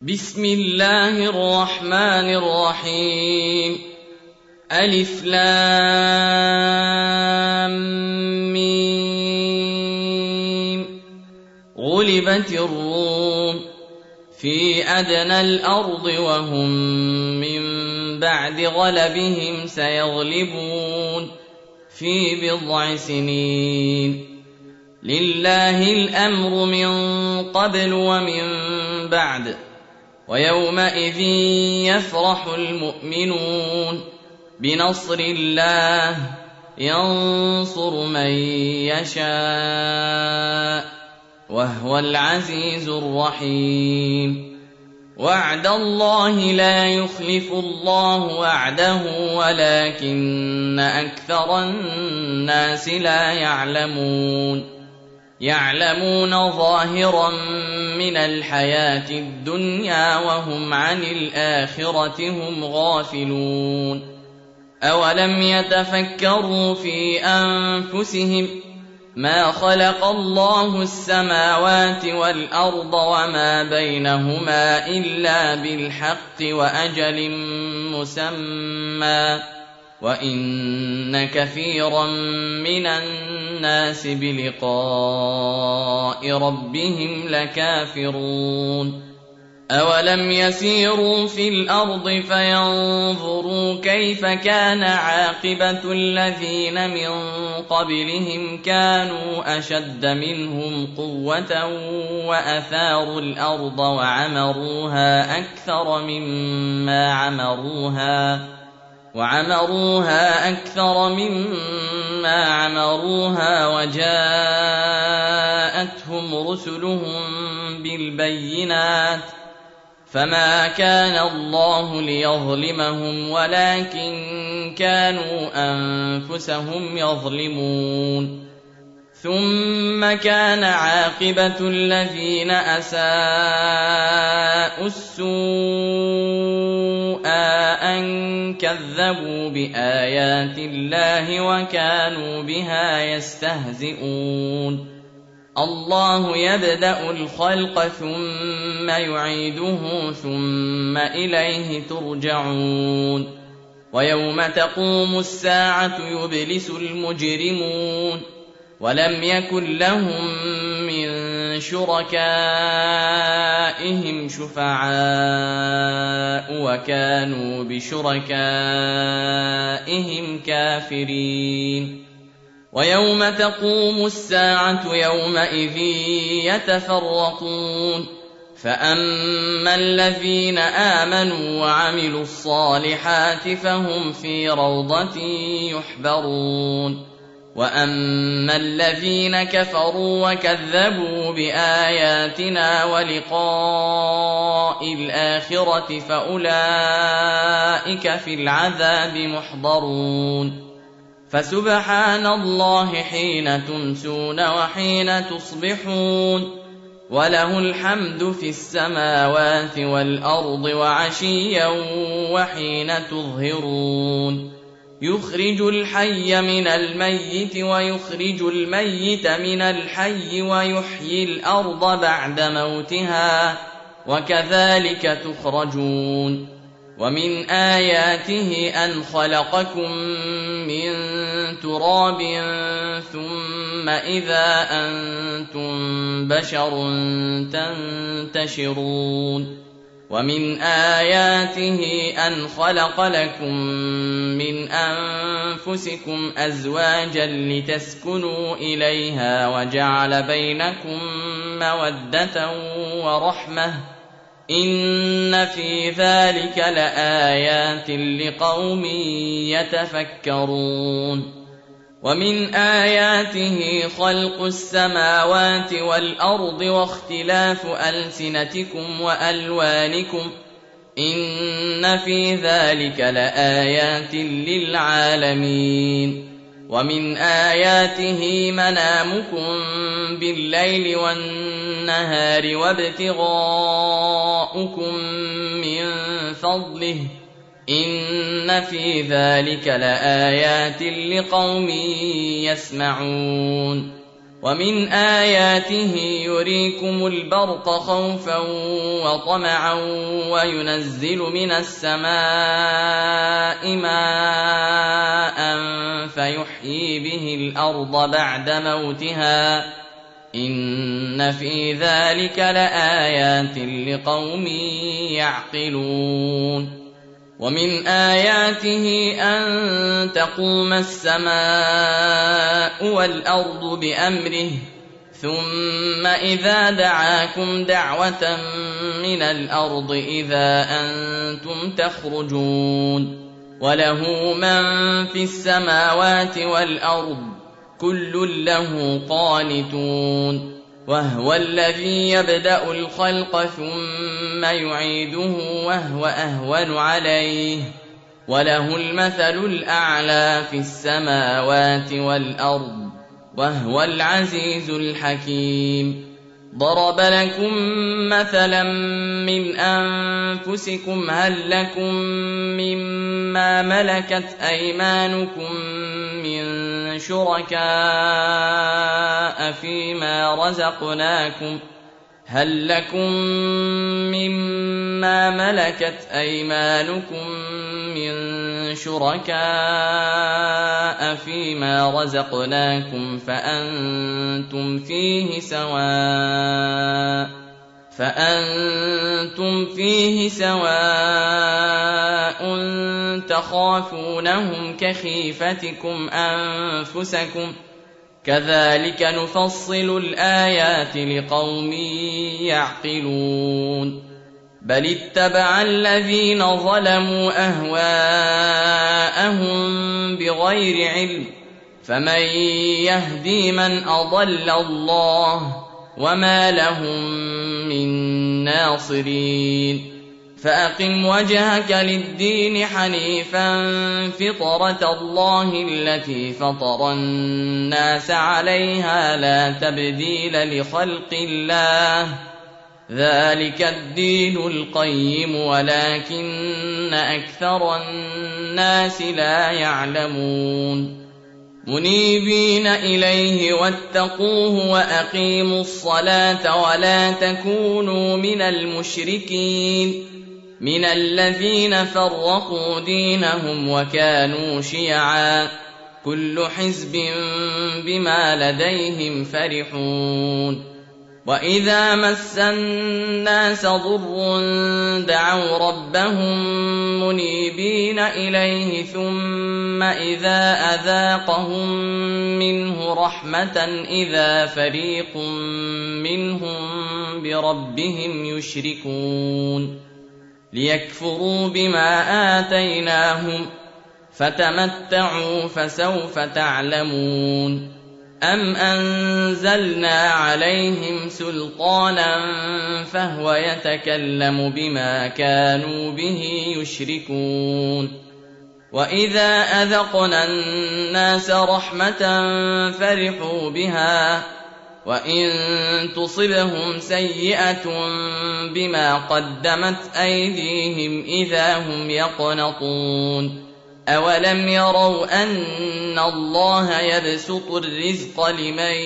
بسم الله الرحمن الرحيم. ألف لام ميم. غلبت الروم في أدنى الأرض وهم من بعد غلبهم سيغلبون في بضع سنين. لله الأمر من قبل ومن بعد ويومئذ يفرح المؤمنون بنصر الله ينصر من يشاء وهو العزيز الرحيم. وعد الله لا يخلف الله وعده ولكن أكثر الناس لا يعلمون ظاهرا من الحياة الدنيا وهم عن الآخرة هم غافلون. أولم يتفكروا في أنفسهم ما خلق الله السماوات والأرض وما بينهما إلا بالحق وأجل مسمى وإن كثيرا من الناس بلقاء ربهم لكافرون. أولم يسيروا في الأرض فينظروا كيف كان عاقبة الذين من قبلهم كانوا أشد منهم قوة وأثاروا الأرض وعمروها أكثر مما عمروها وجاءتهم رسلهم بالبينات فما كان الله ليظلمهم ولكن كانوا أنفسهم يظلمون. ثم كان عاقبة الذين أساءوا السوء أن كذبوا بآيات الله وكانوا بها يستهزئون. الله يبدأ الخلق ثم يعيده ثم إليه ترجعون. ويوم تقوم الساعة يبلس المجرمون ولم يكن لهم من شركائهم شفعاء وكانوا بشركائهم كافرين. ويوم تقوم الساعة يومئذ يتفرقون فأما الذين آمنوا وعملوا الصالحات فهم في روضة يحبرون وأما الذين كفروا وكذبوا بآياتنا ولقاء الآخرة فأولئك في العذاب محضرون. فسبحان الله حين تمسون وحين تصبحون وله الحمد في السماوات والأرض وعشيا وحين تظهرون. يخرج الحي من الميت ويخرج الميت من الحي ويحيي الأرض بعد موتها وكذلك تخرجون. ومن آياته أن خلقكم من تراب ثم إذا أنتم بشر تنتشرون. ومن آياته أن خلق لكم من أنفسكم أزواجا لتسكنوا إليها وجعل بينكم مودة ورحمة إن في ذلك لآيات لقوم يتفكرون. ومن آياته خلق السماوات والأرض واختلاف ألسنتكم وألوانكم إن في ذلك لآيات للعالمين. ومن آياته منامكم بالليل والنهار وابتغاؤكم من فضله إن في ذلك لآيات لقوم يسمعون. ومن آياته يريكم البرق خوفا وطمعا وينزل من السماء ماء فيحيي به الأرض بعد موتها إن في ذلك لآيات لقوم يعقلون ومن آياته أن تقوم السماء والأرض بأمره ثم إذا دعاكم دعوة من الأرض إذا أنتم تخرجون وله من في السماوات والأرض كل له قانتون وهو الذي يبدأ الخلق ثم يعيده وهو أهون عليه وله المثل الأعلى في السماوات والأرض وهو العزيز الحكيم ضرب لكم مثلا من أنفسكم هل لكم مما ملكت أيمانكم من شركاء فيما رزقناكم هل لكم مما ملكت أيمانكم من شركاء فيما رزقناكم فأنتم فيه سواء تخافونهم كخيفتكم أنفسكم كذلك نفصل الآيات لقوم يعقلون بل اتبع الذين ظلموا أهواءهم بغير علم فمن يهدي من أضل الله وما لهم من ناصرين فأقم وجهك للدين حنيفا فطرة الله التي فطر الناس عليها لا تبديل لخلق الله ذلك الدين القيم ولكن أكثر الناس لا يعلمون منيبين إليه واتقوه وأقيموا الصلاة ولا تكونوا من المشركين من الذين فرقوا دينهم وكانوا شيعا كل حزب بما لديهم فرحون وإذا مس الناس ضر دعوا ربهم منيبين إليه ثم إذا أذاقهم منه رحمة إذا فريق منهم بربهم يشركون ليكفروا بما آتيناهم فتمتعوا فسوف تعلمون أم أنزلنا عليهم سلطانا فهو يتكلم بما كانوا به يشركون وإذا أذقنا الناس رحمة فرحوا بها وإن تصبهم سيئة بما قدمت أيديهم إذا هم يقنطون أولم يروا أن الله يبسط الرزق لمن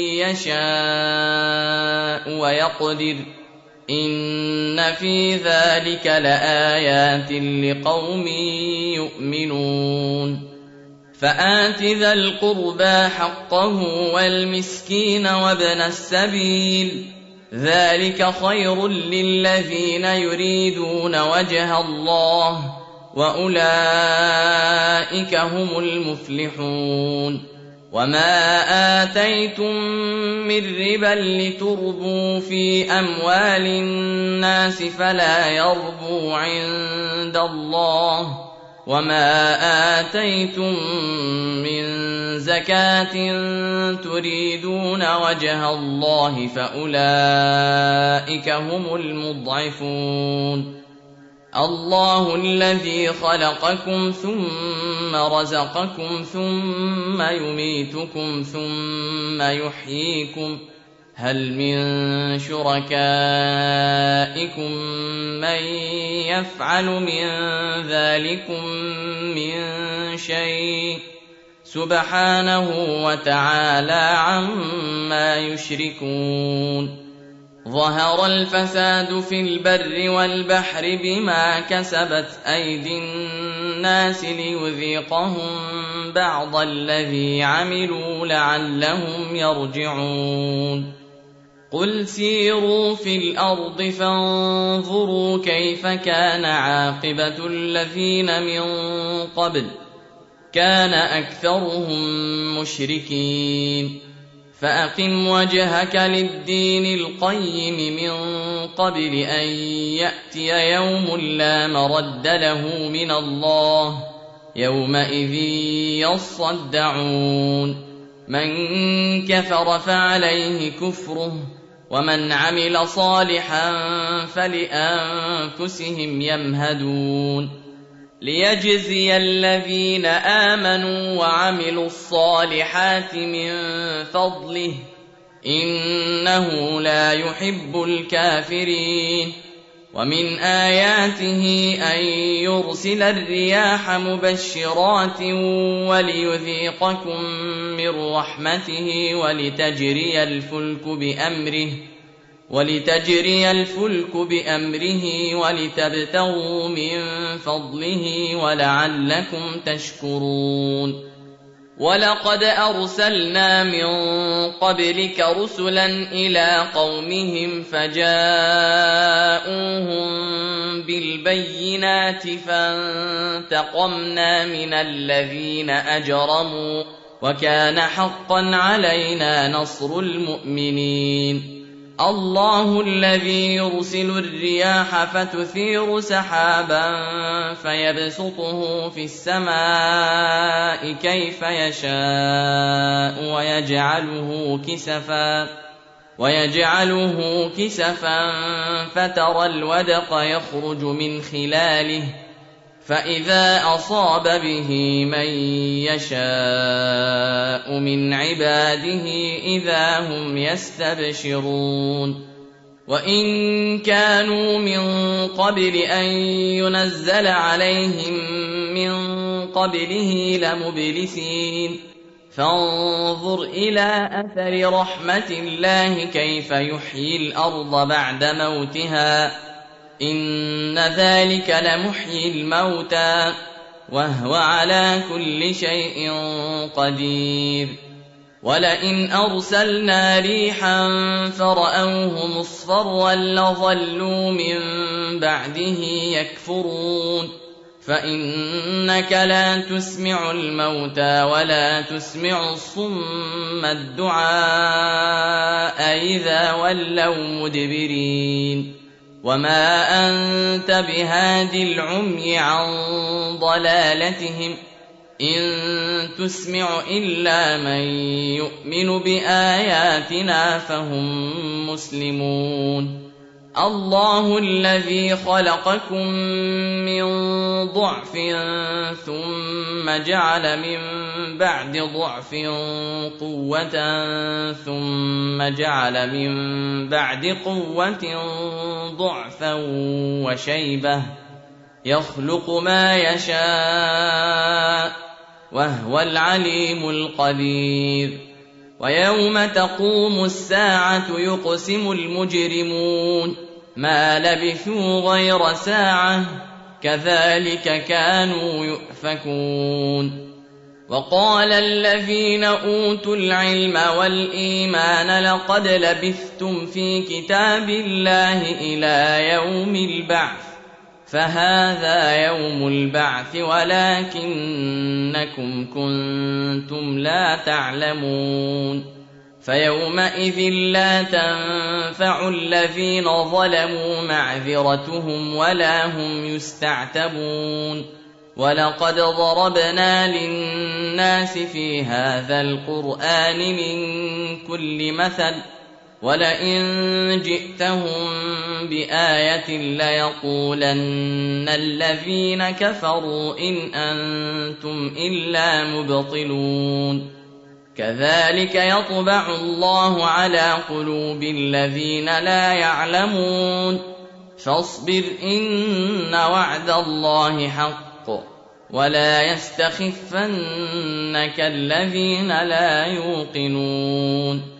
يشاء ويقدر إن في ذلك لآيات لقوم يؤمنون فآت ذا القربى حقه والمسكين وابن السبيل ذلك خير للذين يريدون وجه الله وأولئك هم المفلحون وما آتيتم من ربا لتربوا في أموال الناس فلا يربو عند الله وما آتيتم من زكاة تريدون وجه الله فأولئك هم المضعفون الله الذي خلقكم ثم رزقكم ثم يميتكم ثم يحييكم هل من شركائكم من يفعل من ذلكم من شيء سبحانه وتعالى عما يشركون ظهر الفساد في البر والبحر بما كسبت أيدي الناس ليذيقهم بعض الذي عملوا لعلهم يرجعون قل سيروا في الأرض فانظروا كيف كان عاقبة الذين من قبل كان أكثرهم مشركين فأقم وجهك للدين القيم من قبل أن يأتي يوم لا مرد له من الله يومئذ يصدعون من كفر فعليه كفره ومن عمل صالحا فلأنفسهم يمهدون ليجزي الذين آمنوا وعملوا الصالحات من فضله إنه لا يحب الكافرين ومن آياته أن يرسل الرياح مبشرات وليذيقكم من رحمته ولتجري الفلك بأمره ولتبتغوا من فضله ولعلكم تشكرون ولقد أرسلنا من قبلك رسلا إلى قومهم فجاءوهم بالبينات فانتقمنا من الذين أجرموا وكان حقا علينا نصر المؤمنين الله الذي يرسل الرياح فتثير سحابا فيبسطه في السماء كيف يشاء ويجعله كسفا فترى الودق يخرج من خلاله فإذا أصاب به من يشاء من عباده إذا هم يستبشرون وإن كانوا من قبل أن ينزل عليهم من قبله لمبلسين فانظر إلى أثر رحمة الله كيف يحيي الأرض بعد موتها إن ذلك لمحيي الموتى وهو على كل شيء قدير ولئن أرسلنا ريحا فرأوه مصفرا لظلوا من بعده يكفرون فإنك لا تسمع الموتى ولا تسمع الصم الدعاء إذا ولوا مدبرين وما أنت بهاد العمي عن ضلالتهم إن تسمع إلا من يؤمن بآياتنا فهم مسلمون الله الذي خلقكم من ضعف ثم جعل من بعد ضعف قوة ثم جعل من بعد قوة ضعفا وشيبة يخلق ما يشاء وهو العليم القدير ويوم تقوم الساعة يقسم المجرمون ما لبثوا غير ساعة كذلك كانوا يؤفكون وقال الذين أوتوا العلم والإيمان لقد لبثتم في كتاب الله إلى يوم البعث فهذا يوم البعث ولكنكم كنتم لا تعلمون فيومئذ لا تنفع الذين ظلموا معذرتهم ولا هم يستعتبون ولقد ضربنا للناس في هذا القرآن من كل مثل ولئن جئتهم بآية ليقولن الذين كفروا إن أنتم إلا مبطلون كذلك يطبع الله على قلوب الذين لا يعلمون فاصبر إن وعد الله حق ولا يستخفنك الذين لا يوقنون